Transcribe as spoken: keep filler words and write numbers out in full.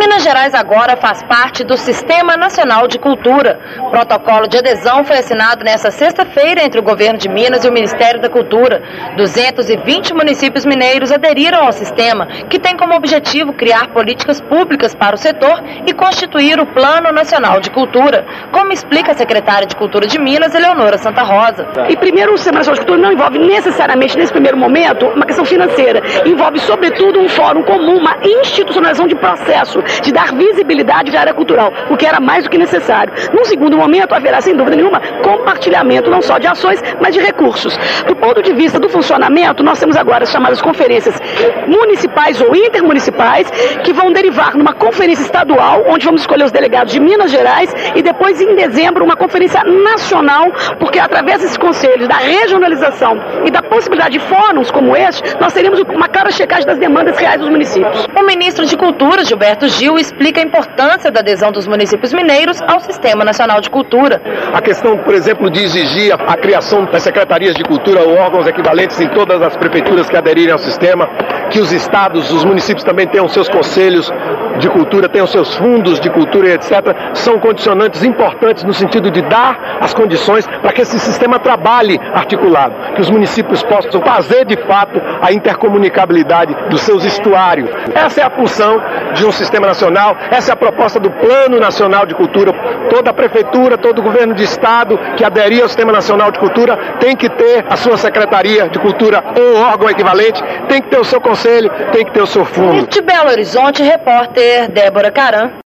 Minas Gerais agora faz parte do Sistema Nacional de Cultura. O protocolo de adesão foi assinado nesta sexta-feira entre o governo de Minas e o Ministério da Cultura. duzentos e vinte municípios mineiros aderiram ao sistema, que tem como objetivo criar políticas públicas para o setor e constituir o Plano Nacional de Cultura, como explica a secretária de Cultura de Minas, Eleonora Santa Rosa. E primeiro, o Sistema Nacional de Cultura não envolve necessariamente, nesse primeiro momento, uma questão financeira. Envolve, sobretudo, um fórum comum, uma institucionalização de processo, de dar visibilidade à área cultural, o que era mais do que necessário. Num segundo momento, haverá, sem dúvida nenhuma, compartilhamento não só de ações, mas de recursos. Do ponto de vista do funcionamento, nós temos agora as chamadas conferências municipais ou intermunicipais, que vão derivar numa conferência estadual, onde vamos escolher os delegados de Minas Gerais, e depois, em dezembro, uma conferência nacional, porque através desses conselhos, da regionalização e da possibilidade de fóruns como este, nós teremos uma clara checagem das demandas reais dos municípios. O ministro de Cultura, Gilberto Gil, explica a importância da adesão dos municípios mineiros ao Sistema Nacional de Cultura. A questão, por exemplo, de exigir a, a criação das secretarias de cultura ou órgãos equivalentes em todas as prefeituras que aderirem ao sistema, que os estados, os municípios também tenham seus conselhos de cultura, tenham seus fundos de cultura e etcétera, são condicionantes importantes no sentido de dar as condições para que esse sistema trabalhe articulado, que os municípios possam fazer de fato a intercomunicabilidade dos seus estuários. Essa é a função de um sistema nacional, essa é a proposta do Plano Nacional de Cultura. Toda a prefeitura, todo o governo de estado que aderir ao Sistema Nacional de Cultura tem que ter a sua secretaria de cultura ou órgão equivalente, tem que ter o seu conselho, tem que ter o seu fundo. De Belo Horizonte, repórter Débora Caram.